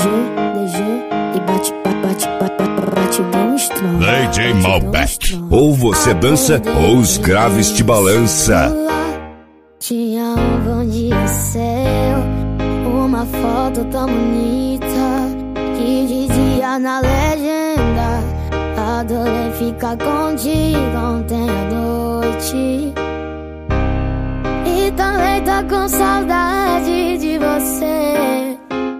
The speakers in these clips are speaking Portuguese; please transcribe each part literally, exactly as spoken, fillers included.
D G e bate, bate, bate, batidão estranha. D J Malbec. Ou você dança ou os graves te balança. Tinha um bom dia seu, uma foto tão bonita que dizia na legenda: adorei ficar contigo ontem à noite. E também tô com saudade de você,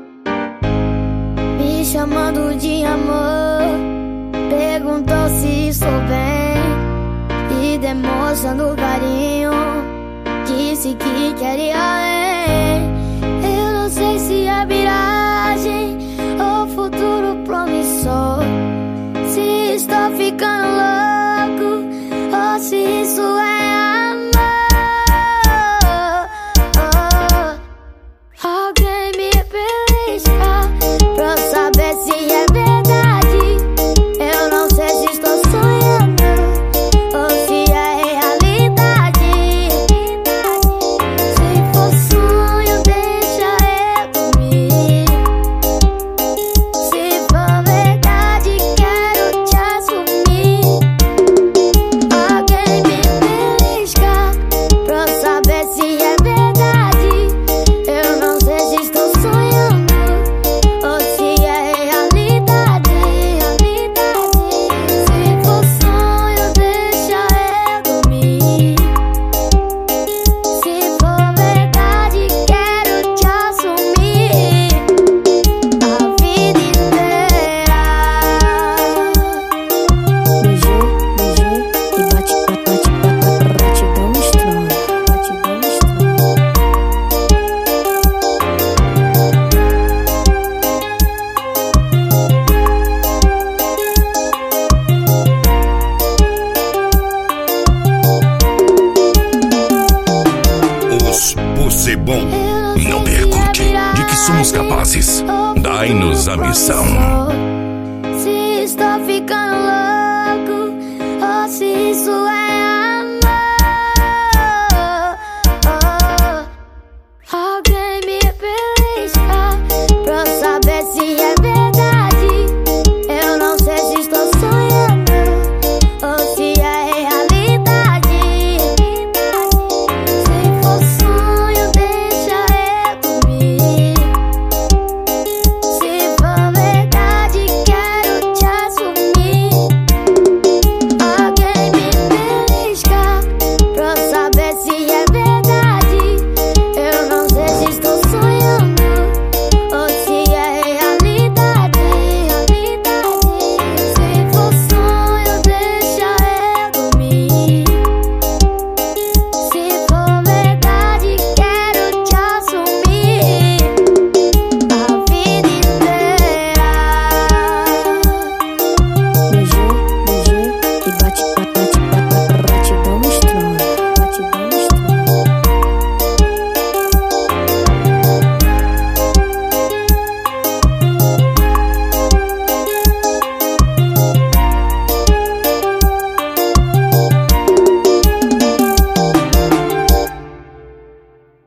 me chamando de amor. Perguntou se estou bem e demonstrando carinho, disse que quer ir além. Eu não sei se é miragem ou futuro promissor, se estou ficando louco ou se isso é amor. Oh, alguém me belisca pra eu saber se é verdade. Eu não sei se estou sonhando ou se é realidade. Se for sonho, deixa eu dormir. Se for verdade, quero te assumir. Alguém me belisca pra eu saber se é verdade. Eu não sei se estou sonhando ou se é realidade. Se for sonho, deixa eu dormir. Se for verdade, quero te assumir a vida inteira. Beijo, beijo e bate, bate, bate, batidão estranha, batidão estranha. Os Possebon. Não pergunte de que somos capazes. Dai-nos a missão. Se estou ficando louco ou se isso é